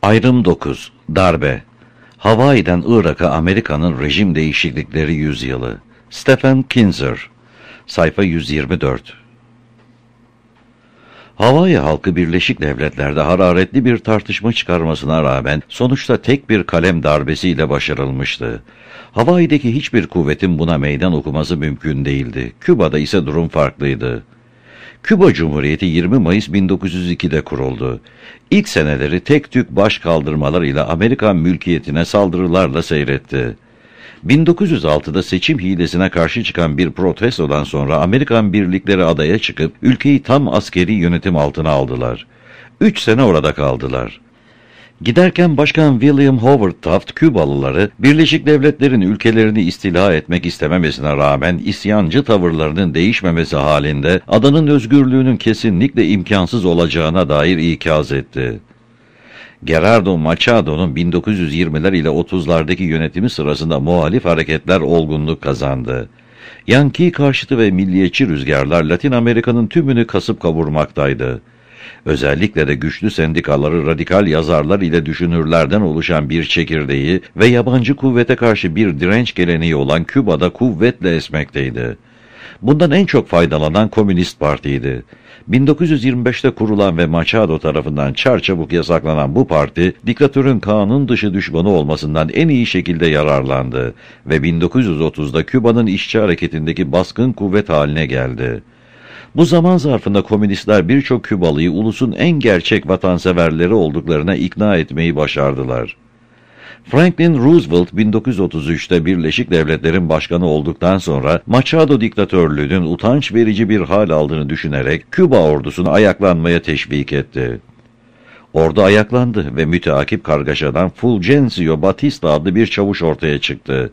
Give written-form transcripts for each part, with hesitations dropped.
Ayrım 9. Darbe. Hawaii'den Irak'a Amerika'nın rejim değişiklikleri yüzyılı. Stephen Kinzer. Sayfa 124. Hawaii halkı Birleşik Devletler'de hararetli bir tartışma çıkarmasına rağmen sonuçta tek bir kalem darbesiyle başarılmıştı. Hawaii'deki hiçbir kuvvetin buna meydan okuması mümkün değildi. Küba'da ise durum farklıydı. Küba Cumhuriyeti 20 Mayıs 1902'de kuruldu. İlk seneleri tek tük baş kaldırmalarıyla Amerikan mülkiyetine saldırılarla seyretti. 1906'da seçim hilesine karşı çıkan bir protestodan sonra Amerikan birlikleri adaya çıkıp ülkeyi tam askeri yönetim altına aldılar. 3 sene orada kaldılar. Giderken Başkan William Howard Taft, Kübalıları Birleşik Devletler'in ülkelerini istila etmek istememesine rağmen isyancı tavırlarının değişmemesi halinde adanın özgürlüğünün kesinlikle imkansız olacağına dair ikaz etti. Gerardo Machado'nun 1920'ler ile 30'lardaki yönetimi sırasında muhalif hareketler olgunluk kazandı. Yankee karşıtı ve milliyetçi rüzgarlar Latin Amerika'nın tümünü kasıp kavurmaktaydı. Özellikle de güçlü sendikaları radikal yazarlar ile düşünürlerden oluşan bir çekirdeği ve yabancı kuvvete karşı bir direnç geleneği olan Küba'da kuvvetle esmekteydi. Bundan en çok faydalanan Komünist Parti'ydi. 1925'te kurulan ve Machado tarafından çarçabuk yasaklanan bu parti, diktatörün kanun dışı düşmanı olmasından en iyi şekilde yararlandı ve 1930'da Küba'nın işçi hareketindeki baskın kuvvet haline geldi. Bu zaman zarfında komünistler birçok Kübalıyı ulusun en gerçek vatanseverleri olduklarına ikna etmeyi başardılar. Franklin Roosevelt 1933'te Birleşik Devletler'in başkanı olduktan sonra Machado diktatörlüğünün utanç verici bir hal aldığını düşünerek Küba ordusunu ayaklanmaya teşvik etti. Ordu ayaklandı ve müteakip kargaşadan Fulgencio Batista adlı bir çavuş ortaya çıktı.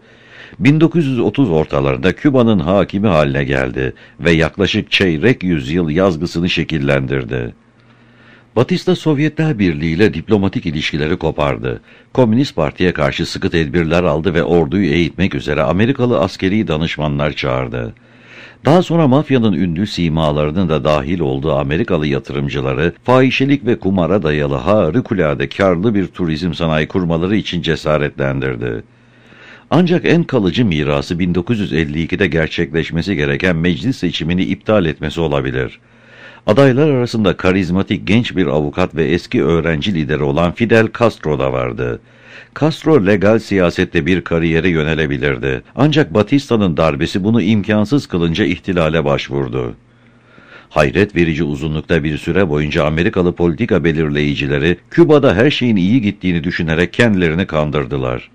1930 ortalarında Küba'nın hakimi haline geldi ve yaklaşık çeyrek yüzyıl yazgısını şekillendirdi. Batista Sovyetler Birliği ile diplomatik ilişkileri kopardı. Komünist Parti'ye karşı sıkı tedbirler aldı ve orduyu eğitmek üzere Amerikalı askeri danışmanlar çağırdı. Daha sonra mafyanın ünlü simalarının da dahil olduğu Amerikalı yatırımcıları fahişelik ve kumara dayalı harikulade karlı bir turizm sanayi kurmaları için cesaretlendirdi. Ancak en kalıcı mirası 1952'de gerçekleşmesi gereken meclis seçimini iptal etmesi olabilir. Adaylar arasında karizmatik genç bir avukat ve eski öğrenci lideri olan Fidel Castro da vardı. Castro legal siyasette bir kariyere yönelebilirdi. Ancak Batista'nın darbesi bunu imkansız kılınca ihtilale başvurdu. Hayret verici uzunlukta bir süre boyunca Amerikalı politika belirleyicileri Küba'da her şeyin iyi gittiğini düşünerek kendilerini kandırdılar.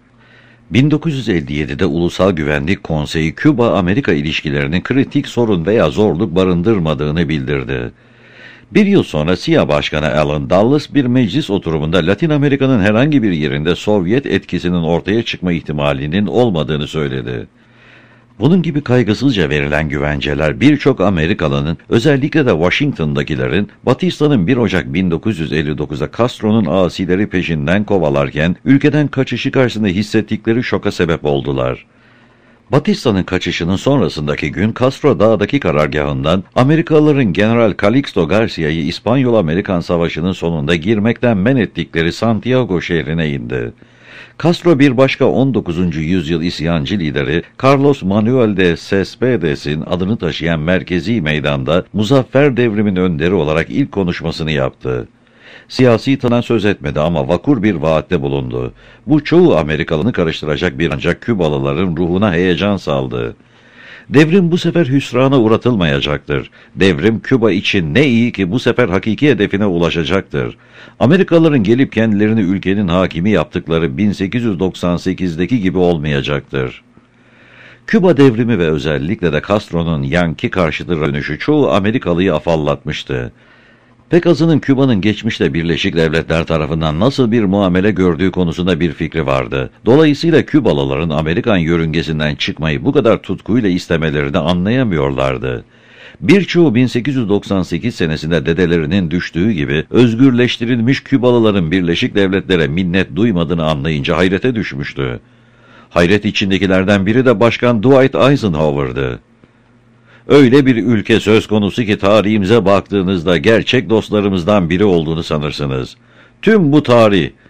1957'de Ulusal Güvenlik Konseyi Küba-Amerika ilişkilerinin kritik sorun veya zorluk barındırmadığını bildirdi. Bir yıl sonra CIA Başkanı Alan Dulles bir meclis oturumunda Latin Amerika'nın herhangi bir yerinde Sovyet etkisinin ortaya çıkma ihtimalinin olmadığını söyledi. Bunun gibi kaygısızca verilen güvenceler birçok Amerikalı'nın, özellikle de Washington'dakilerin, Batista'nın 1 Ocak 1959'da Castro'nun asileri peşinden kovalarken ülkeden kaçışı karşısında hissettikleri şoka sebep oldular. Batista'nın kaçışının sonrasındaki gün Castro dağdaki karargahından Amerikalıların General Calixto Garcia'yı İspanyol-Amerikan Savaşı'nın sonunda girmekten men ettikleri Santiago şehrine indi. Castro bir başka 19. yüzyıl isyancı lideri Carlos Manuel de Césperes'in adını taşıyan merkezi meydanda Muzaffer Devrimin önderi olarak ilk konuşmasını yaptı. Siyasi tanıdan söz etmedi ama vakur bir vaatte bulundu. Bu çoğu Amerikalını karıştıracak bir ancak Kübalıların ruhuna heyecan saldı. Devrim bu sefer hüsrana uğratılmayacaktır. Devrim Küba için ne iyi ki bu sefer hakiki hedefine ulaşacaktır. Amerikalıların gelip kendilerini ülkenin hakimi yaptıkları 1898'deki gibi olmayacaktır. Küba devrimi ve özellikle de Castro'nun Yankee karşıtı dönüşü çoğu Amerikalıyı afallatmıştı. Pek azının Küba'nın geçmişte Birleşik Devletler tarafından nasıl bir muamele gördüğü konusunda bir fikri vardı. Dolayısıyla Kübalıların Amerikan yörüngesinden çıkmayı bu kadar tutkuyla istemelerini anlayamıyorlardı. Birçoğu 1898 senesinde dedelerinin düştüğü gibi özgürleştirilmiş Kübalıların Birleşik Devletlere minnet duymadığını anlayınca hayrete düşmüştü. Hayret içindekilerden biri de Başkan Dwight Eisenhower'dı. Öyle bir ülke söz konusu ki tarihimize baktığınızda gerçek dostlarımızdan biri olduğunu sanırsınız. Tüm bu tarih,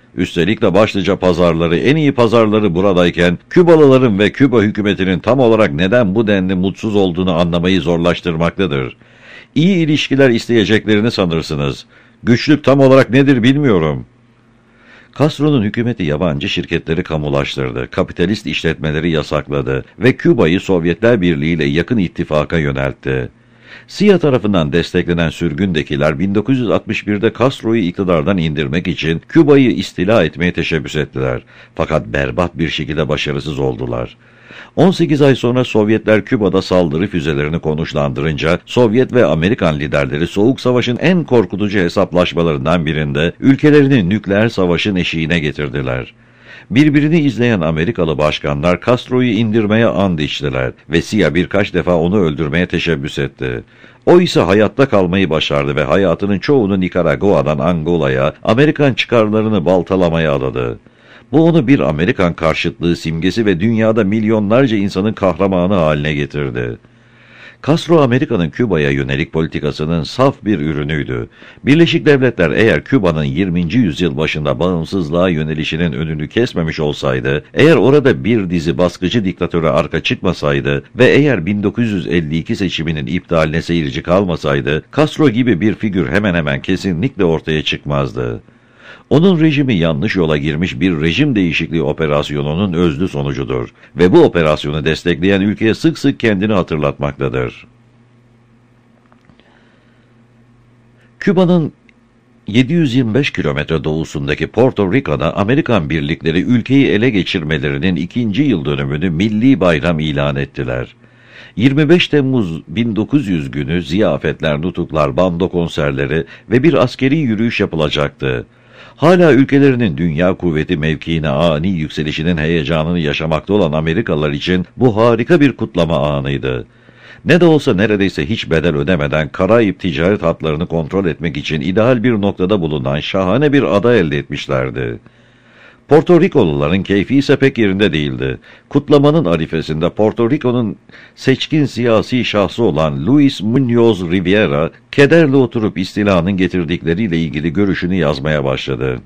Üstelik de başlıca pazarları, en iyi pazarları buradayken, Kübalıların ve Küba hükümetinin tam olarak neden bu denli mutsuz olduğunu anlamayı zorlaştırmaktadır. İyi ilişkiler isteyeceklerini sanırsınız. Güçlük tam olarak nedir bilmiyorum. Castro'nun hükümeti yabancı şirketleri kamulaştırdı, kapitalist işletmeleri yasakladı ve Küba'yı Sovyetler Birliği ile yakın ittifaka yöneltti. CIA tarafından desteklenen sürgündekiler 1961'de Castro'yu iktidardan indirmek için Küba'yı istila etmeye teşebbüs ettiler. Fakat berbat bir şekilde başarısız oldular. 18 ay sonra Sovyetler Küba'da saldırı füzelerini konuşlandırınca Sovyet ve Amerikan liderleri Soğuk Savaş'ın en korkutucu hesaplaşmalarından birinde ülkelerini nükleer savaşın eşiğine getirdiler. Birbirini izleyen Amerikalı başkanlar Castro'yu indirmeye and içtiler ve CIA birkaç defa onu öldürmeye teşebbüs etti. O ise hayatta kalmayı başardı ve hayatının çoğunu Nikaragua'dan Angola'ya, Amerikan çıkarlarını baltalamaya adadı. Bu onu bir Amerikan karşıtlığı simgesi ve dünyada milyonlarca insanın kahramanı haline getirdi. Castro, Amerika'nın Küba'ya yönelik politikasının saf bir ürünüydü. Birleşik Devletler eğer Küba'nın 20. yüzyıl başında bağımsızlığa yönelişinin önünü kesmemiş olsaydı, eğer orada bir dizi baskıcı diktatöre arka çıkmasaydı ve eğer 1952 seçiminin iptaline seyirci kalmasaydı, Castro gibi bir figür hemen hemen kesinlikle ortaya çıkmazdı. Onun rejimi yanlış yola girmiş bir rejim değişikliği operasyonunun özlü sonucudur ve bu operasyonu destekleyen ülkeye sık sık kendini hatırlatmaktadır. Küba'nın 725 kilometre doğusundaki Porto Rico'da Amerikan birlikleri ülkeyi ele geçirmelerinin 2. yıl dönümünü milli bayram ilan ettiler. 25 Temmuz 1900 günü ziyafetler, nutuklar, bando konserleri ve bir askeri yürüyüş yapılacaktı. Hala ülkelerinin dünya kuvveti mevkiine ani yükselişinin heyecanını yaşamakta olan Amerikalılar için bu harika bir kutlama anıydı. Ne de olsa neredeyse hiç bedel ödemeden Karayip ticaret hatlarını kontrol etmek için ideal bir noktada bulunan şahane bir ada elde etmişlerdi. Porto Rikoluların keyfi ise pek yerinde değildi. Kutlamanın arifesinde Porto Rico'nun seçkin siyasi şahsı olan Luis Muñoz Rivera, kederle oturup istilanın getirdikleriyle ilgili görüşünü yazmaya başladı.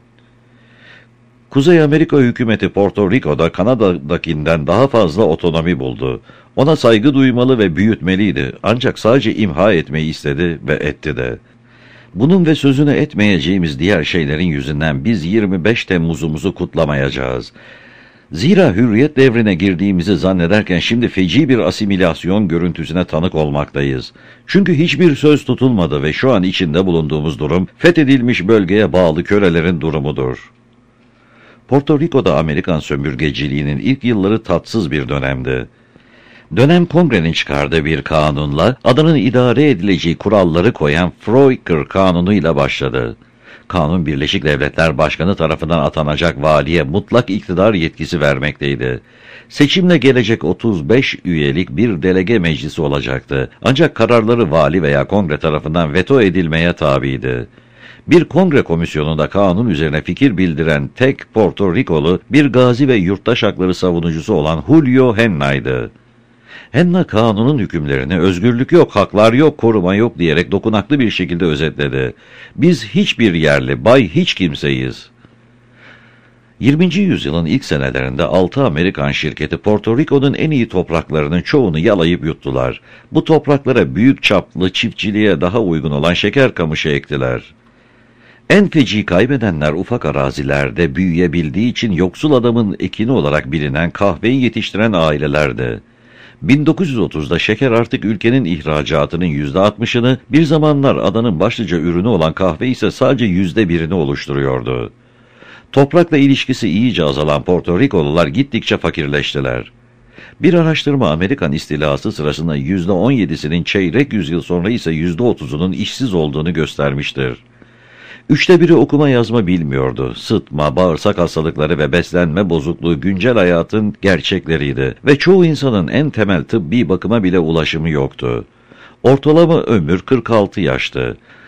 Kuzey Amerika hükümeti Porto Rico'da Kanada'dakinden daha fazla otonomi buldu. Ona saygı duymalı ve büyütmeliydi, ancak sadece imha etmeyi istedi ve etti de. Bunun ve sözünü etmeyeceğimiz diğer şeylerin yüzünden biz 25 Temmuz'umuzu kutlamayacağız. Zira hürriyet devrine girdiğimizi zannederken şimdi feci bir asimilasyon görüntüsüne tanık olmaktayız. Çünkü hiçbir söz tutulmadı ve şu an içinde bulunduğumuz durum fethedilmiş bölgeye bağlı kölelerin durumudur. Porto Rico'da Amerikan sömürgeciliğinin ilk yılları tatsız bir dönemdi. Dönem Kongre'nin çıkardığı bir kanunla adanın idare edileceği kuralları koyan Foraker Kanunu'yla başladı. Kanun Birleşik Devletler Başkanı tarafından atanacak valiye mutlak iktidar yetkisi vermekteydi. Seçimle gelecek 35 üyelik bir delege meclisi olacaktı. Ancak kararları vali veya kongre tarafından veto edilmeye tabiydi. Bir kongre komisyonunda kanun üzerine fikir bildiren tek Porto Rikolu bir gazi ve yurttaş hakları savunucusu olan Julio Henna'ydı. Henna kanunun hükümlerini özgürlük yok, haklar yok, koruma yok diyerek dokunaklı bir şekilde özetledi. Biz hiçbir yerli, bay hiç kimseyiz. 20. yüzyılın ilk senelerinde 6 Amerikan şirketi Porto Rico'nun en iyi topraklarının çoğunu yalayıp yuttular. Bu topraklara büyük çaplı çiftçiliğe daha uygun olan şeker kamışı ektiler. En feci kaybedenler ufak arazilerde büyüyebildiği için yoksul adamın ekini olarak bilinen kahveyi yetiştiren ailelerdi. 1930'da şeker artık ülkenin ihracatının %60'ını, bir zamanlar adanın başlıca ürünü olan kahve ise sadece %1'ini oluşturuyordu. Toprakla ilişkisi iyice azalan Porto Rikolular gittikçe fakirleştiler. Bir araştırma Amerikan istilası sırasında %17'sinin çeyrek yüzyıl sonra ise %30'unun işsiz olduğunu göstermiştir. 1/3 okuma yazma bilmiyordu. Sıtma, bağırsak hastalıkları ve beslenme bozukluğu güncel hayatın gerçekleriydi ve çoğu insanın en temel tıbbi bakıma bile ulaşımı yoktu. Ortalama ömür 46 yaştı.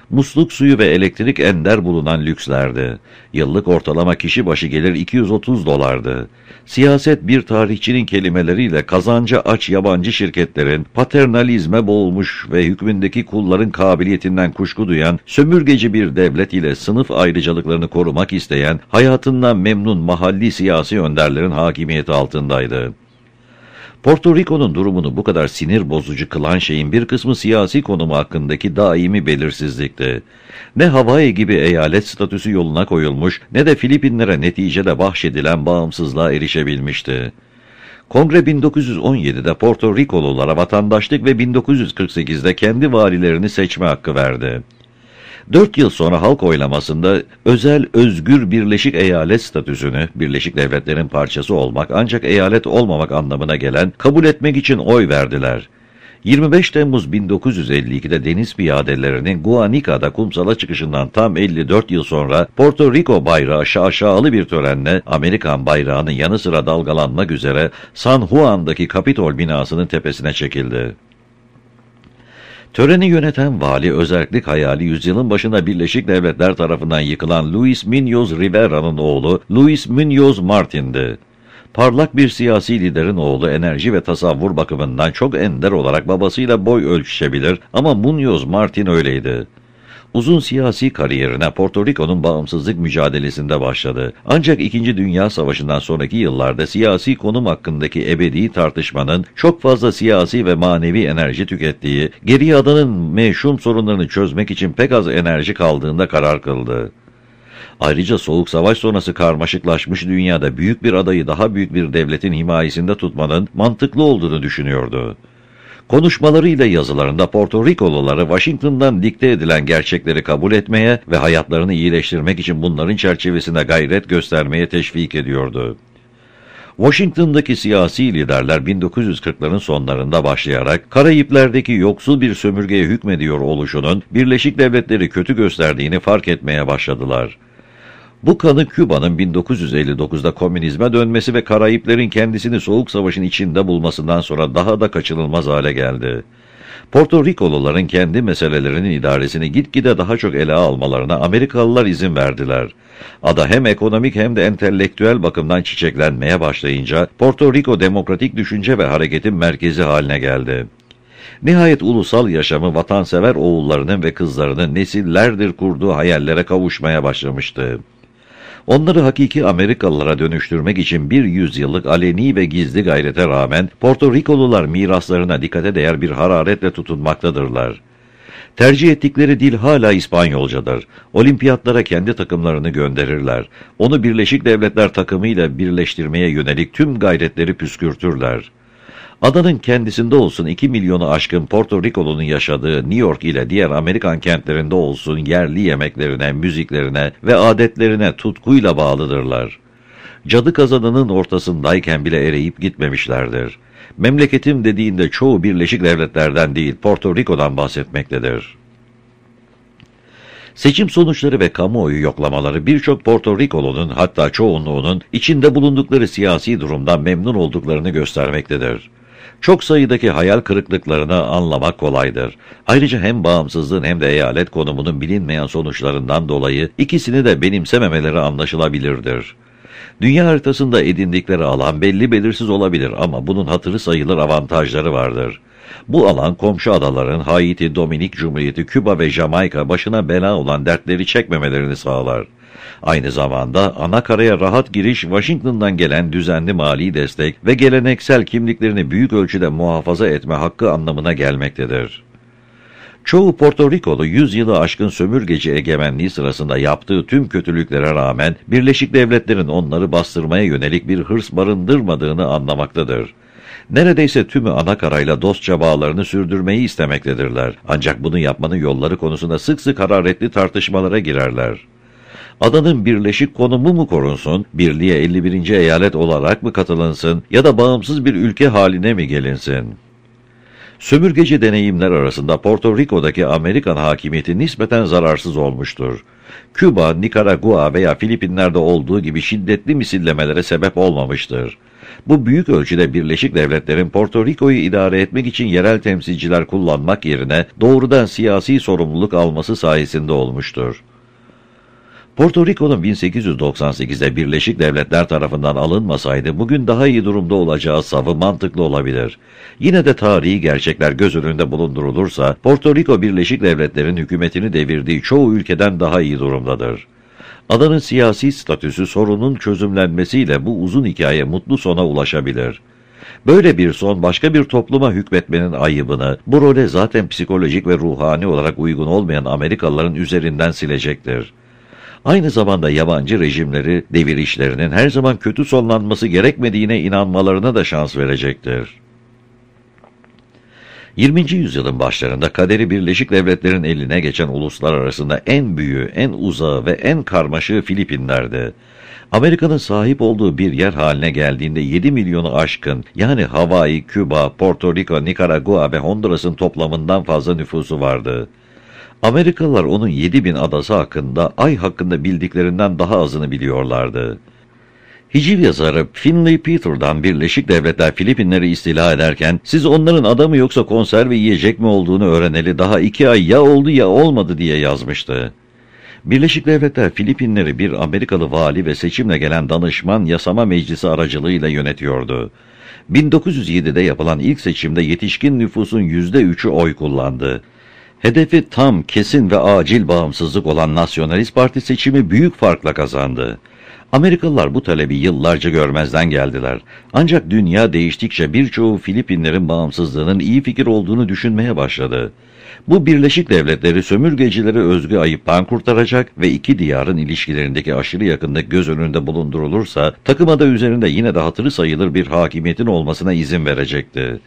Musluk suyu ve elektrik ender bulunan lükslerdi. Yıllık ortalama kişi başı gelir 230 dolardı. Siyaset bir tarihçinin kelimeleriyle kazanca aç yabancı şirketlerin paternalizme boğulmuş ve hükmündeki kulların kabiliyetinden kuşku duyan sömürgeci bir devlet ile sınıf ayrıcalıklarını korumak isteyen hayatından memnun mahalli siyasi önderlerin hakimiyeti altındaydı. Porto Rico'nun durumunu bu kadar sinir bozucu kılan şeyin bir kısmı siyasi konumu hakkındaki daimi belirsizlikti. Ne Hawaii gibi eyalet statüsü yoluna koyulmuş ne de Filipinlere neticede bahşedilen bağımsızlığa erişebilmişti. Kongre 1917'de Porto Rikolulara vatandaşlık ve 1948'de kendi valilerini seçme hakkı verdi. 4 yıl sonra halk oylamasında özel özgür Birleşik Eyalet statüsünü, Birleşik Devletler'in parçası olmak ancak eyalet olmamak anlamına gelen kabul etmek için oy verdiler. 25 Temmuz 1952'de deniz piyadelerinin Guanica'da kumsala çıkışından tam 54 yıl sonra Porto Rico bayrağı şaşalı bir törenle Amerikan bayrağının yanı sıra dalgalanmak üzere San Juan'daki Kapitol binasının tepesine çekildi. Töreni yöneten vali özellik hayali yüzyılın başında Birleşik Devletler tarafından yıkılan Luis Muñoz Rivera'nın oğlu Luis Muñoz Martin'di. Parlak bir siyasi liderin oğlu enerji ve tasavvur bakımından çok ender olarak babasıyla boy ölçüşebilir ama Muñoz Martin öyleydi. Uzun siyasi kariyerine Porto Rico'nun bağımsızlık mücadelesinde başladı. Ancak 2. Dünya Savaşı'ndan sonraki yıllarda siyasi konum hakkındaki ebedi tartışmanın çok fazla siyasi ve manevi enerji tükettiği, geriye adanın meşhum sorunlarını çözmek için pek az enerji kaldığında karar kıldı. Ayrıca Soğuk Savaş sonrası karmaşıklaşmış dünyada büyük bir adayı daha büyük bir devletin himayesinde tutmanın mantıklı olduğunu düşünüyordu. Konuşmalarıyla yazılarında Porto Rikoluları Washington'dan dikte edilen gerçekleri kabul etmeye ve hayatlarını iyileştirmek için bunların çerçevesinde gayret göstermeye teşvik ediyordu. Washington'daki siyasi liderler 1940'ların sonlarında başlayarak Karayipler'deki yoksul bir sömürgeye hükmediyor oluşunun Birleşik Devletleri kötü gösterdiğini fark etmeye başladılar. Bu kanı Küba'nın 1959'da komünizme dönmesi ve Karayiplerin kendisini Soğuk Savaş'ın içinde bulmasından sonra daha da kaçınılmaz hale geldi. Porto Rikoluların kendi meselelerinin idaresini gitgide daha çok ele almalarına Amerikalılar izin verdiler. Ada hem ekonomik hem de entelektüel bakımdan çiçeklenmeye başlayınca Porto Rico demokratik düşünce ve hareketin merkezi haline geldi. Nihayet ulusal yaşamı vatansever oğullarının ve kızlarının nesillerdir kurduğu hayallere kavuşmaya başlamıştı. Onları hakiki Amerikalılara dönüştürmek için bir yüzyıllık aleni ve gizli gayrete rağmen Porto Rikolular miraslarına dikkate değer bir hararetle tutunmaktadırlar. Tercih ettikleri dil hala İspanyolcadır. Olimpiyatlara kendi takımlarını gönderirler. Onu Birleşik Devletler takımıyla birleştirmeye yönelik tüm gayretleri püskürtürler. Adanın kendisinde olsun 2 milyonu aşkın Porto Rico'nun yaşadığı New York ile diğer Amerikan kentlerinde olsun yerli yemeklerine, müziklerine ve adetlerine tutkuyla bağlıdırlar. Cadı kazanının ortasındayken bile eriyip gitmemişlerdir. Memleketim dediğinde çoğu Birleşik Devletler'den değil Porto Rico'dan bahsetmektedir. Seçim sonuçları ve kamuoyu yoklamaları birçok Porto Rikolunun hatta çoğunluğunun içinde bulundukları siyasi durumdan memnun olduklarını göstermektedir. Çok sayıdaki hayal kırıklıklarını anlamak kolaydır. Ayrıca hem bağımsızlığın hem de eyalet konumunun bilinmeyen sonuçlarından dolayı ikisini de benimsememeleri anlaşılabilirdir. Dünya haritasında edindikleri alan belli belirsiz olabilir ama bunun hatırı sayılır avantajları vardır. Bu alan komşu adaların Haiti, Dominik Cumhuriyeti, Küba ve Jamaika başına bela olan dertleri çekmemelerini sağlar. Aynı zamanda ana karaya rahat giriş Washington'dan gelen düzenli mali destek ve geleneksel kimliklerini büyük ölçüde muhafaza etme hakkı anlamına gelmektedir. Çoğu Porto Rikolu 100 yılı aşkın sömürgeci egemenliği sırasında yaptığı tüm kötülüklere rağmen Birleşik Devletler'in onları bastırmaya yönelik bir hırs barındırmadığını anlamaktadır. Neredeyse tümü anakarayla dostça bağlarını sürdürmeyi istemektedirler. Ancak bunu yapmanın yolları konusunda sık sık hararetli tartışmalara girerler. Adanın birleşik konumu mu korunsun, birliğe 51. eyalet olarak mı katılınsın ya da bağımsız bir ülke haline mi gelinsin? Sömürgeci deneyimler arasında Porto Rico'daki Amerikan hakimiyeti nispeten zararsız olmuştur. Küba, Nikaragua veya Filipinler'de olduğu gibi şiddetli misillemelere sebep olmamıştır. Bu büyük ölçüde Birleşik Devletler'in Porto Rico'yu idare etmek için yerel temsilciler kullanmak yerine doğrudan siyasi sorumluluk alması sayesinde olmuştur. Porto Rico'nun 1898'de Birleşik Devletler tarafından alınmasaydı bugün daha iyi durumda olacağı savı mantıklı olabilir. Yine de tarihi gerçekler göz önünde bulundurulursa Porto Rico Birleşik Devletler'in hükümetini devirdiği çoğu ülkeden daha iyi durumdadır. Adanın siyasi statüsü sorunun çözümlenmesiyle bu uzun hikaye mutlu sona ulaşabilir. Böyle bir son başka bir topluma hükmetmenin ayıbını, bu role zaten psikolojik ve ruhani olarak uygun olmayan Amerikalıların üzerinden silecektir. Aynı zamanda yabancı rejimleri, devir işlerinin her zaman kötü sonlanması gerekmediğine inanmalarına da şans verecektir. 20. yüzyılın başlarında kaderi Birleşik Devletler'in eline geçen uluslar arasında en büyüğü, en uzağı ve en karmaşığı Filipinler'di. Amerika'nın sahip olduğu bir yer haline geldiğinde 7 milyonu aşkın, yani Hawaii, Küba, Porto Rico, Nikaragua ve Honduras'ın toplamından fazla nüfusu vardı. Amerikalılar onun 7.000 adası hakkında, ay hakkında bildiklerinden daha azını biliyorlardı. Hiciv yazarı Finley Peter'dan Birleşik Devletler Filipinleri istila ederken, siz onların ada mı yoksa konserve yiyecek mi olduğunu öğreneli daha 2 ay ya oldu ya olmadı diye yazmıştı. Birleşik Devletler Filipinleri bir Amerikalı vali ve seçimle gelen danışman yasama meclisi aracılığıyla yönetiyordu. 1907'de yapılan ilk seçimde yetişkin nüfusun %3'ü oy kullandı. Hedefi tam, kesin ve acil bağımsızlık olan Nasyonalist Parti seçimi büyük farkla kazandı. Amerikalılar bu talebi yıllarca görmezden geldiler. Ancak dünya değiştikçe birçoğu Filipinlerin bağımsızlığının iyi fikir olduğunu düşünmeye başladı. Bu Birleşik Devletleri sömürgecilere özgü ayıptan kurtaracak ve iki diyarın ilişkilerindeki aşırı yakınlık göz önünde bulundurulursa takım ada üzerinde yine de hatırı sayılır bir hakimiyetin olmasına izin verecekti.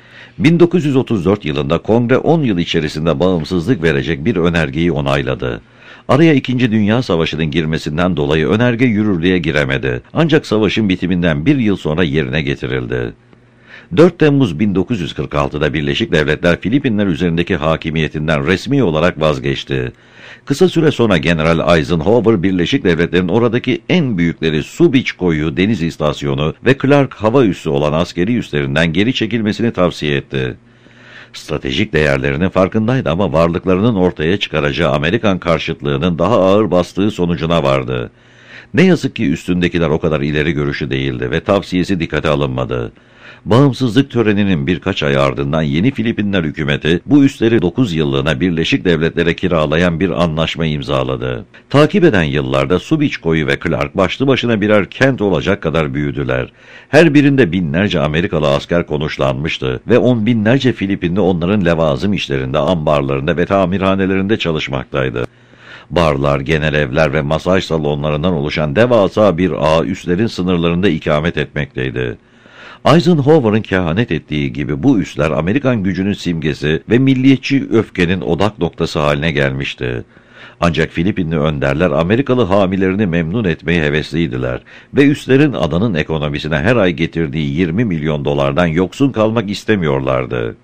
1934 yılında Kongre 10 yıl içerisinde bağımsızlık verecek bir önergeyi onayladı. Araya 2. Dünya Savaşı'nın girmesinden dolayı önerge yürürlüğe giremedi. Ancak savaşın bitiminden 1 yıl sonra yerine getirildi. 4 Temmuz 1946'da Birleşik Devletler Filipinler üzerindeki hakimiyetinden resmi olarak vazgeçti. Kısa süre sonra General Eisenhower, Birleşik Devletler'in oradaki en büyükleri Subic Koyu Deniz İstasyonu ve Clark Hava Üssü olan askeri üslerinden geri çekilmesini tavsiye etti. Stratejik değerlerinin farkındaydı ama varlıklarının ortaya çıkaracağı Amerikan karşıtlığının daha ağır bastığı sonucuna vardı. Ne yazık ki üstündekiler o kadar ileri görüşü değildi ve tavsiyesi dikkate alınmadı. Bağımsızlık töreninin birkaç ay ardından yeni Filipinler hükümeti bu üsleri 9 yıllığına Birleşik Devletlere kiralayan bir anlaşma imzaladı. Takip eden yıllarda Subic Koyu ve Clark başlı başına birer kent olacak kadar büyüdüler. Her birinde binlerce Amerikalı asker konuşlanmıştı ve on binlerce Filipinli onların levazım işlerinde, ambarlarında ve tamirhanelerinde çalışmaktaydı. Barlar, genel evler ve masaj salonlarından oluşan devasa bir ağ üslerin sınırlarında ikamet etmekteydi. Eisenhower'ın kehanet ettiği gibi bu üsler Amerikan gücünün simgesi ve milliyetçi öfkenin odak noktası haline gelmişti. Ancak Filipinli önderler Amerikalı hamilerini memnun etmeye hevesliydiler ve üslerin adanın ekonomisine her ay getirdiği 20 milyon dolardan yoksun kalmak istemiyorlardı.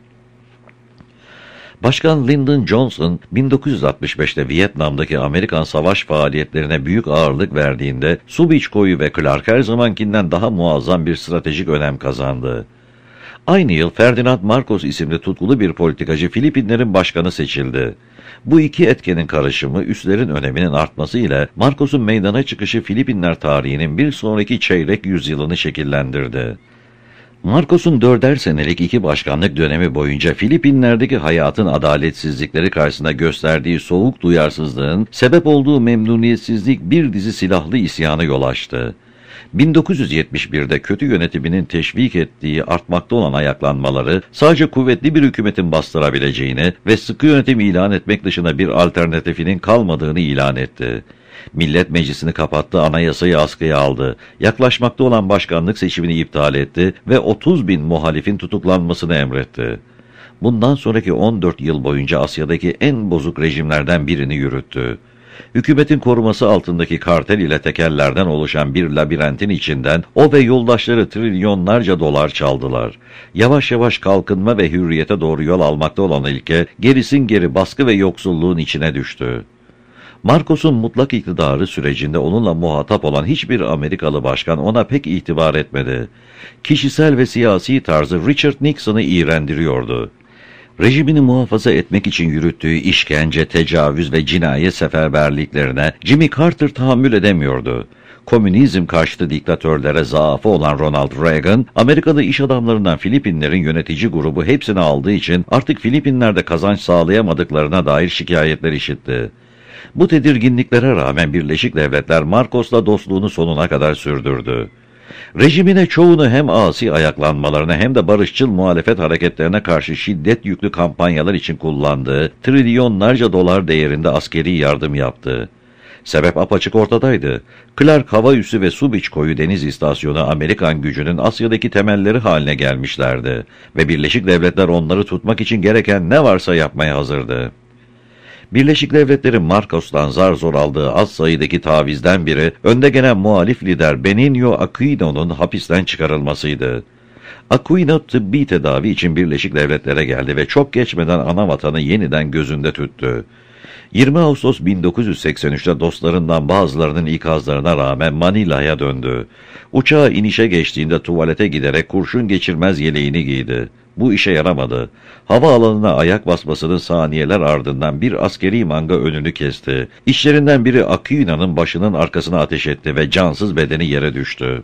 Başkan Lyndon Johnson, 1965'te Vietnam'daki Amerikan savaş faaliyetlerine büyük ağırlık verdiğinde Subic Koyu ve Clark her zamankinden daha muazzam bir stratejik önem kazandı. Aynı yıl Ferdinand Marcos isimli tutkulu bir politikacı Filipinlerin başkanı seçildi. Bu iki etkenin karışımı üslerin öneminin artmasıyla Marcos'un meydana çıkışı Filipinler tarihinin bir sonraki çeyrek yüzyılını şekillendirdi. Marcos'un 4'er senelik 2 başkanlık dönemi boyunca Filipinler'deki hayatın adaletsizlikleri karşısında gösterdiği soğuk duyarsızlığın sebep olduğu memnuniyetsizlik bir dizi silahlı isyanı yol açtı. 1971'de kötü yönetiminin teşvik ettiği artmakta olan ayaklanmaları sadece kuvvetli bir hükümetin bastırabileceğini ve sıkı yönetim ilan etmek dışında bir alternatifinin kalmadığını ilan etti. Millet Meclisi'ni kapattı, anayasayı askıya aldı, yaklaşmakta olan başkanlık seçimini iptal etti ve 30.000 muhalifin tutuklanmasını emretti. Bundan sonraki 14 yıl boyunca Asya'daki en bozuk rejimlerden birini yürüttü. Hükümetin koruması altındaki kartel ile tekellerden oluşan bir labirentin içinden o ve yoldaşları trilyonlarca dolar çaldılar. Yavaş yavaş kalkınma ve hürriyete doğru yol almakta olan ülke, gerisin geri baskı ve yoksulluğun içine düştü. Marcos'un mutlak iktidarı sürecinde onunla muhatap olan hiçbir Amerikalı başkan ona pek itibar etmedi. Kişisel ve siyasi tarzı Richard Nixon'ı iğrendiriyordu. Rejimini muhafaza etmek için yürüttüğü işkence, tecavüz ve cinayet seferberliklerine Jimmy Carter tahammül edemiyordu. Komünizm karşıtı diktatörlere zaafı olan Ronald Reagan, Amerikalı iş adamlarından Filipinlerin yönetici grubu hepsini aldığı için artık Filipinler'de kazanç sağlayamadıklarına dair şikayetler işitti. Bu tedirginliklere rağmen Birleşik Devletler Marcos'la dostluğunu sonuna kadar sürdürdü. Rejimine çoğunu hem asi ayaklanmalarına hem de barışçıl muhalefet hareketlerine karşı şiddet yüklü kampanyalar için kullandığı trilyonlarca dolar değerinde askeri yardım yaptı. Sebep apaçık ortadaydı. Clark Hava Üssü ve Subic Koyu Deniz İstasyonu Amerikan gücünün Asya'daki temelleri haline gelmişlerdi ve Birleşik Devletler onları tutmak için gereken ne varsa yapmaya hazırdı. Birleşik Devletler'in Marcos'tan zar zor aldığı az sayıdaki tavizden biri, önde gelen muhalif lider Benigno Aquino'nun hapisten çıkarılmasıydı. Aquino tıbbi tedavi için Birleşik Devletler'e geldi ve çok geçmeden ana vatanı yeniden gözünde tuttu. 20 Ağustos 1983'te dostlarından bazılarının ikazlarına rağmen Manila'ya döndü. Uçağa inişe geçtiğinde tuvalete giderek kurşun geçirmez yeleğini giydi. Bu işe yaramadı. Havaalanına ayak basmasının saniyeler ardından bir askeri manga önünü kesti. İşlerinden biri Aquino'nun başının arkasına ateş etti ve cansız bedeni yere düştü.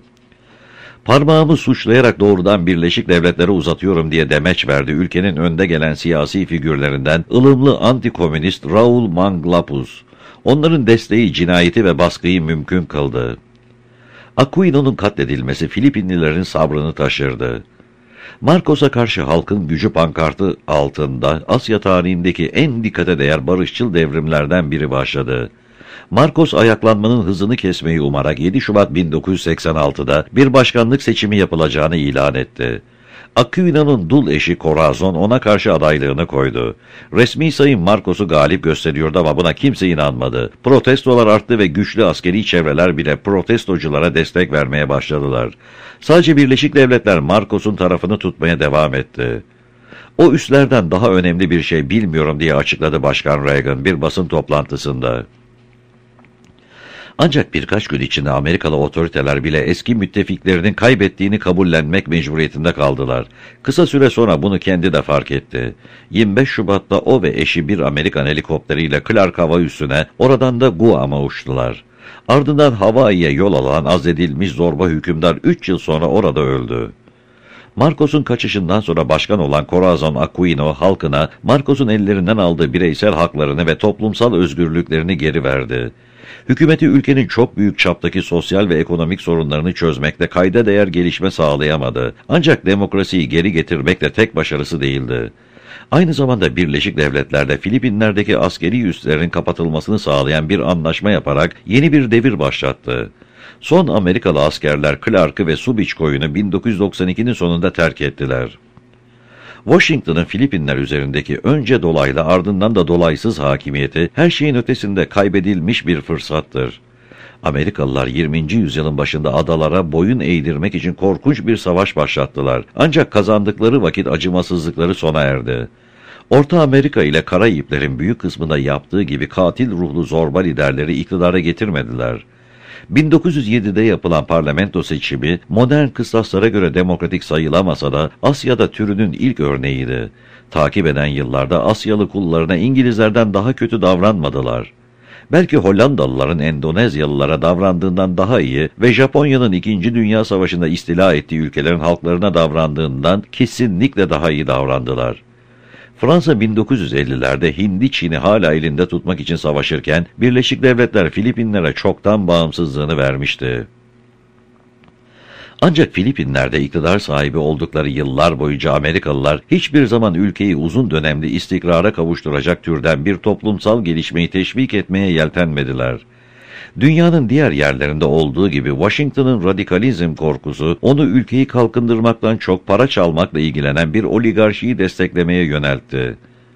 Parmağımı suçlayarak doğrudan Birleşik Devletlere uzatıyorum diye demeç verdi ülkenin önde gelen siyasi figürlerinden ılımlı antikomünist Raul Manglapus. Onların desteği cinayeti ve baskıyı mümkün kıldı. Aquino'nun katledilmesi Filipinlilerin sabrını taşırdı. Marcos'a karşı halkın gücü pankartı altında Asya tarihindeki en dikkate değer barışçıl devrimlerden biri başladı. Marcos ayaklanmanın hızını kesmeyi umarak 7 Şubat 1986'da bir başkanlık seçimi yapılacağını ilan etti. Aquino'nun dul eşi Corazon ona karşı adaylığını koydu. Resmi sayım Marcos'u galip gösteriyordu ama buna kimse inanmadı. Protestolar arttı ve güçlü askeri çevreler bile protestoculara destek vermeye başladılar. Sadece Birleşik Devletler Marcos'un tarafını tutmaya devam etti. O üslerden daha önemli bir şey bilmiyorum diye açıkladı Başkan Reagan bir basın toplantısında. Ancak birkaç gün içinde Amerikalı otoriteler bile eski müttefiklerinin kaybettiğini kabullenmek mecburiyetinde kaldılar. Kısa süre sonra bunu kendi de fark etti. 25 Şubat'ta o ve eşi bir Amerikan helikopteriyle Clark Hava Üssü'ne, oradan da Guam'a uçtular. Ardından Hawaii'ye yol alan azledilmiş zorba hükümdar 3 yıl sonra orada öldü. Marcos'un kaçışından sonra başkan olan Corazon Aquino halkına Marcos'un ellerinden aldığı bireysel haklarını ve toplumsal özgürlüklerini geri verdi. Hükümeti ülkenin çok büyük çaptaki sosyal ve ekonomik sorunlarını çözmekte kayda değer gelişme sağlayamadı. Ancak demokrasiyi geri getirmekle tek başarısı değildi. Aynı zamanda Birleşik Devletler'de Filipinler'deki askeri üslerin kapatılmasını sağlayan bir anlaşma yaparak yeni bir devir başlattı. Son Amerikalı askerler Clark'ı ve Subic Koyu'nu 1992'nin sonunda terk ettiler. Washington'ın Filipinler üzerindeki önce dolaylı ardından da dolaysız hakimiyeti her şeyin ötesinde kaybedilmiş bir fırsattır. Amerikalılar 20. yüzyılın başında adalara boyun eğdirmek için korkunç bir savaş başlattılar. Ancak kazandıkları vakit acımasızlıkları sona erdi. Orta Amerika ile Karayiplerin büyük kısmında yaptığı gibi katil ruhlu zorba liderleri iktidara getirmediler. 1907'de yapılan parlamento seçimi modern kıstaslara göre demokratik sayılamasa da Asya'da türünün ilk örneğiydi. Takip eden yıllarda Asyalı kullarına İngilizlerden daha kötü davranmadılar. Belki Hollandalıların Endonezyalılara davrandığından daha iyi ve Japonya'nın 2. Dünya Savaşı'nda istila ettiği ülkelerin halklarına davrandığından kesinlikle daha iyi davrandılar. Fransa 1950'lerde Hindi Çin'i hala elinde tutmak için savaşırken Birleşik Devletler Filipinlere çoktan bağımsızlığını vermişti. Ancak Filipinler'de iktidar sahibi oldukları yıllar boyunca Amerikalılar hiçbir zaman ülkeyi uzun dönemli istikrara kavuşturacak türden bir toplumsal gelişmeyi teşvik etmeye yeltenmediler. Dünyanın diğer yerlerinde olduğu gibi Washington'ın radikalizm korkusu onu ülkeyi kalkındırmaktan çok para çalmakla ilgilenen bir oligarşiyi desteklemeye yöneltti.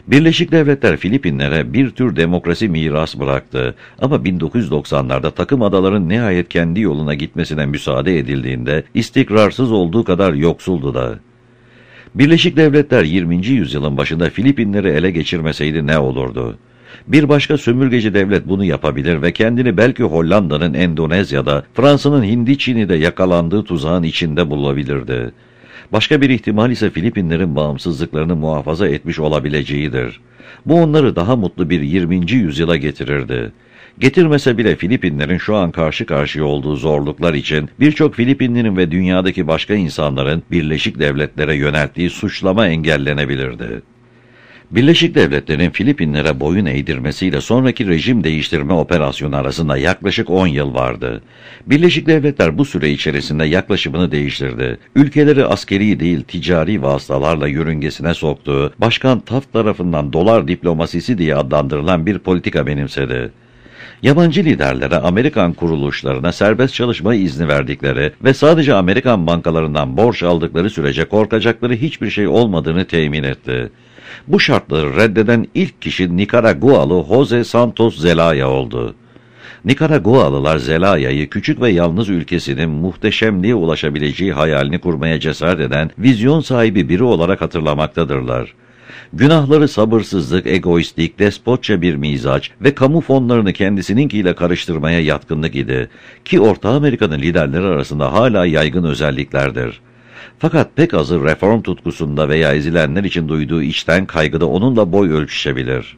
Birleşik Devletler Filipinlere bir tür demokrasi miras bıraktı ama 1990'larda takım adaların nihayet kendi yoluna gitmesine müsaade edildiğinde istikrarsız olduğu kadar yoksuldu da. Birleşik Devletler 20. yüzyılın başında Filipinleri ele geçirmeseydi ne olurdu? Bir başka sömürgeci devlet bunu yapabilir ve kendini belki Hollanda'nın Endonezya'da, Fransa'nın Hindiçini'de yakalandığı tuzağın içinde bulabilirdi. Başka bir ihtimal ise Filipinlerin bağımsızlıklarını muhafaza etmiş olabileceğidir. Bu onları daha mutlu bir 20. yüzyıla getirirdi. Getirmese bile Filipinlerin şu an karşı karşıya olduğu zorluklar için birçok Filipinlinin ve dünyadaki başka insanların Birleşik Devletlere yönelttiği suçlama engellenebilirdi. Birleşik Devletler'in Filipinlere boyun eğdirmesiyle sonraki rejim değiştirme operasyonu arasında yaklaşık 10 yıl vardı. Birleşik Devletler bu süre içerisinde yaklaşımını değiştirdi. Ülkeleri askeri değil ticari vasıtalarla yörüngesine soktuğu, Başkan Taft tarafından dolar diplomasisi diye adlandırılan bir politika benimsedi. Yabancı liderlere Amerikan kuruluşlarına serbest çalışma izni verdikleri ve sadece Amerikan bankalarından borç aldıkları sürece korkacakları hiçbir şey olmadığını temin etti. Bu şartları reddeden ilk kişi Nikaragualı Jose Santos Zelaya oldu. Nikaragualılar Zelaya'yı küçük ve yalnız ülkesinin muhteşemliğe ulaşabileceği hayalini kurmaya cesaret eden vizyon sahibi biri olarak hatırlamaktadırlar. Günahları sabırsızlık, egoistlik, despotça bir mizaç ve kamu fonlarını kendisininkiyle karıştırmaya yatkınlık idi ki Orta Amerika'nın liderleri arasında hala yaygın özelliklerdir. Fakat pek azı reform tutkusunda veya ezilenler için duyduğu içten kaygıda onunla boy ölçüşebilir.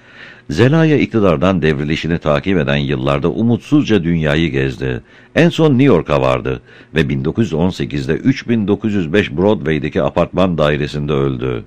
Zelaya iktidardan devrilişini takip eden yıllarda umutsuzca dünyayı gezdi. En son New York'a vardı ve 1918'de 3905 Broadway'deki apartman dairesinde öldü.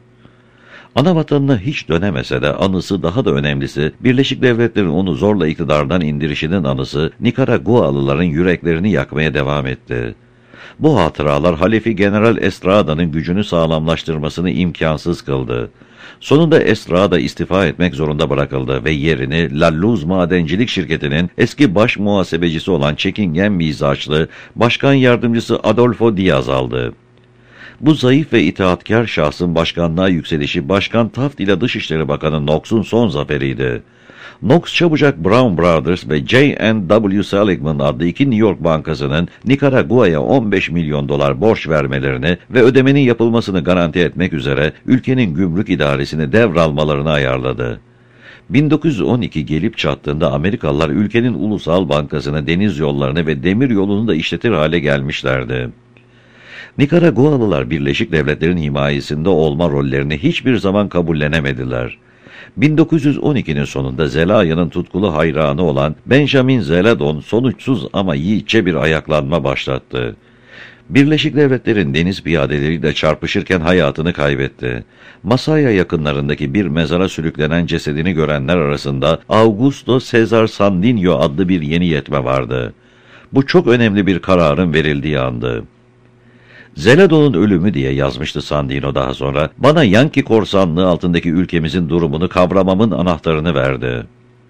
Ana vatanına hiç dönemese de anısı daha da önemlisi, Birleşik Devletler'in onu zorla iktidardan indirişinin anısı Nikaragualıların yüreklerini yakmaya devam etti. Bu hatıralar Halefi General Estrada'nın gücünü sağlamlaştırmasını imkansız kıldı. Sonunda Estrada istifa etmek zorunda bırakıldı ve yerini La Luz Madencilik Şirketi'nin eski baş muhasebecisi olan çekingen mizaçlı Başkan Yardımcısı Adolfo Diaz aldı. Bu zayıf ve itaatkar şahsın başkanlığa yükselişi Başkan Taft ile Dışişleri Bakanı Knox'un son zaferiydi. Knox çabucak Brown Brothers ve J&W Seligman adlı iki New York bankasının Nikaragua'ya 15 milyon dolar borç vermelerini ve ödemenin yapılmasını garanti etmek üzere ülkenin gümrük idaresini devralmalarını ayarladı. 1912 gelip çattığında Amerikalılar ülkenin ulusal bankasını, deniz yollarını ve demir yolunu da işletir hale gelmişlerdi. Nikaragualılar Birleşik Devletler'in himayesinde olma rollerini hiçbir zaman kabullenemediler. 1912'nin sonunda Zelaya'nın tutkulu hayranı olan Benjamin Zeledon sonuçsuz ama yiğitçe bir ayaklanma başlattı. Birleşik Devletler'in deniz piyadeleriyle çarpışırken hayatını kaybetti. Masaya yakınlarındaki bir mezara sürüklenen cesedini görenler arasında Augusto Cesar Sandino adlı bir yeni yetme vardı. Bu çok önemli bir kararın verildiği andı. Zeledon'un ölümü diye yazmıştı Sandino daha sonra, bana Yankee korsanlığı altındaki ülkemizin durumunu kavramamın anahtarını verdi.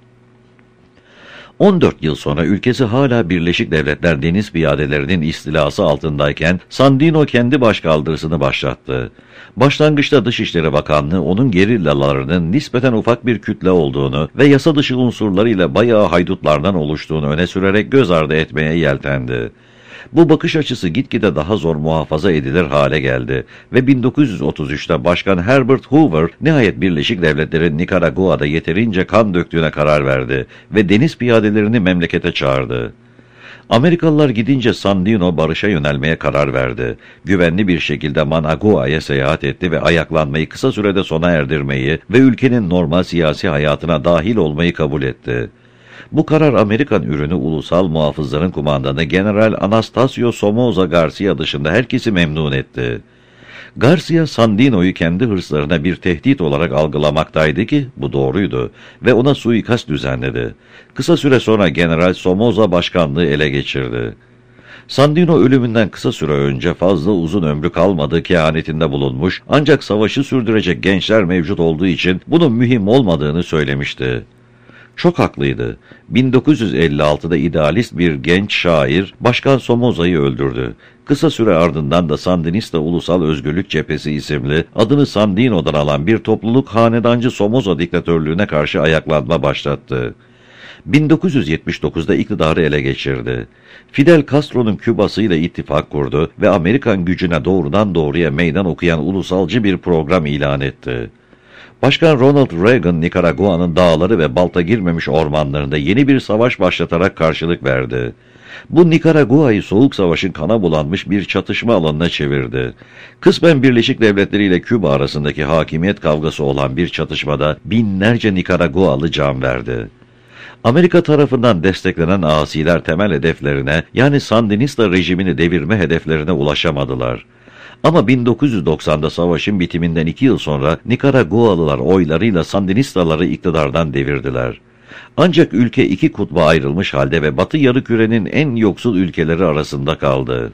14 yıl sonra ülkesi hala Birleşik Devletler deniz piyadelerinin istilası altındayken Sandino kendi başkaldırısını başlattı. Başlangıçta Dışişleri Bakanlığı onun gerillalarının nispeten ufak bir kütle olduğunu ve yasa dışı unsurlarıyla bayağı haydutlardan oluştuğunu öne sürerek göz ardı etmeye yeltendi. Bu bakış açısı gitgide daha zor muhafaza edilir hale geldi ve 1933'te Başkan Herbert Hoover nihayet Birleşik Devletler'in Nikaragua'da yeterince kan döktüğüne karar verdi ve deniz piyadelerini memlekete çağırdı. Amerikalılar gidince Sandino barışa yönelmeye karar verdi. Güvenli bir şekilde Managua'ya seyahat etti ve ayaklanmayı kısa sürede sona erdirmeyi ve ülkenin normal siyasi hayatına dahil olmayı kabul etti. Bu karar Amerikan ürünü ulusal muhafızların kumandanı General Anastasio Somoza Garcia dışında herkesi memnun etti. Garcia, Sandino'yu kendi hırslarına bir tehdit olarak algılamaktaydı ki bu doğruydu ve ona suikast düzenledi. Kısa süre sonra General Somoza başkanlığı ele geçirdi. Sandino ölümünden kısa süre önce fazla uzun ömrü kalmadığı kehanetinde bulunmuş ancak savaşı sürdürecek gençler mevcut olduğu için bunun mühim olmadığını söylemişti. Çok haklıydı. 1956'da idealist bir genç şair Başkan Somoza'yı öldürdü. Kısa süre ardından da Sandinista Ulusal Özgürlük Cephesi isimli adını Sandino'dan alan bir topluluk hanedancı Somoza diktatörlüğüne karşı ayaklanma başlattı. 1979'da iktidarı ele geçirdi. Fidel Castro'nun Küba'sıyla ittifak kurdu ve Amerikan gücüne doğrudan doğruya meydan okuyan ulusalcı bir program ilan etti. Başkan Ronald Reagan, Nikaragua'nın dağları ve balta girmemiş ormanlarında yeni bir savaş başlatarak karşılık verdi. Bu Nikaragua'yı Soğuk Savaş'ın kana bulanmış bir çatışma alanına çevirdi. Kısmen Birleşik Devletleri ile Küba arasındaki hakimiyet kavgası olan bir çatışmada binlerce Nikaragualı can verdi. Amerika tarafından desteklenen asiler temel hedeflerine, yani Sandinista rejimini devirme hedeflerine ulaşamadılar. Ama 1990'da savaşın bitiminden 2 yıl sonra Nikaragualılar oylarıyla Sandinistaları iktidardan devirdiler. Ancak ülke iki kutba ayrılmış halde ve Batı Yarımküre'nin en yoksul ülkeleri arasında kaldı.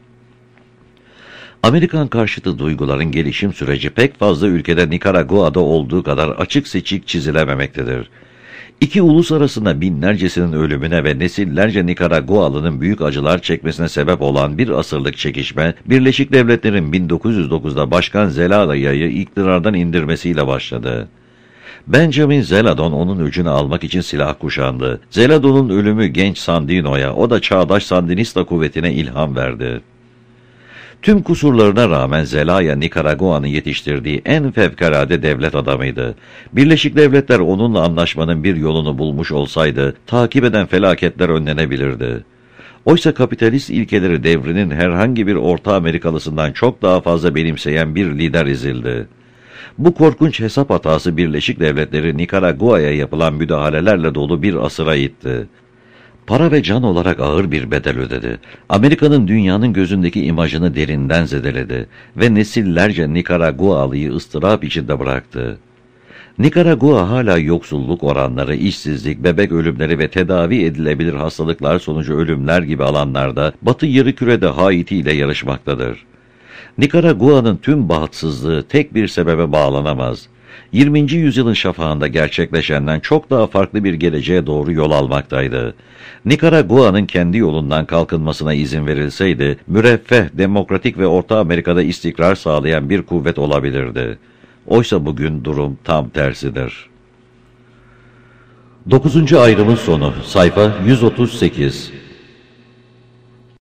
Amerikan karşıtı duyguların gelişim süreci pek fazla ülkede Nikaragua'da olduğu kadar açık seçik çizilememektedir. İki ulus arasında binlercesinin ölümüne ve nesillerce Nikaragualı'nın büyük acılar çekmesine sebep olan bir asırlık çekişme, Birleşik Devletler'in 1909'da Başkan Zelada'yı iktidardan indirmesiyle başladı. Benjamin Zeladon onun öcünü almak için silah kuşandı. Zeladon'un ölümü genç Sandino'ya, o da çağdaş Sandinista kuvvetine ilham verdi. Tüm kusurlarına rağmen Zelaya, Nikaragua'nın yetiştirdiği en fevkalade devlet adamıydı. Birleşik Devletler onunla anlaşmanın bir yolunu bulmuş olsaydı, takip eden felaketler önlenebilirdi. Oysa kapitalist ilkeleri devrinin herhangi bir Orta Amerikalısından çok daha fazla benimseyen bir lider ezildi. Bu korkunç hesap hatası Birleşik Devletleri Nikaragua'ya yapılan müdahalelerle dolu bir asıra itti. Para ve can olarak ağır bir bedel ödedi. Amerika'nın dünyanın gözündeki imajını derinden zedeledi ve nesillerce Nikaragualıyı ıstırap içinde bıraktı. Nikaragua hala yoksulluk oranları, işsizlik, bebek ölümleri ve tedavi edilebilir hastalıklar sonucu ölümler gibi alanlarda Batı Yarımküre'de Haiti ile yarışmaktadır. Nikaragua'nın tüm bahtsızlığı tek bir sebebe bağlanamaz. 20. yüzyılın şafağında gerçekleşenden çok daha farklı bir geleceğe doğru yol almaktaydı. Nikaragua'nın kendi yolundan kalkınmasına izin verilseydi, müreffeh, demokratik ve Orta Amerika'da istikrar sağlayan bir kuvvet olabilirdi. Oysa bugün durum tam tersidir. 9. ayrımın sonu, sayfa 138.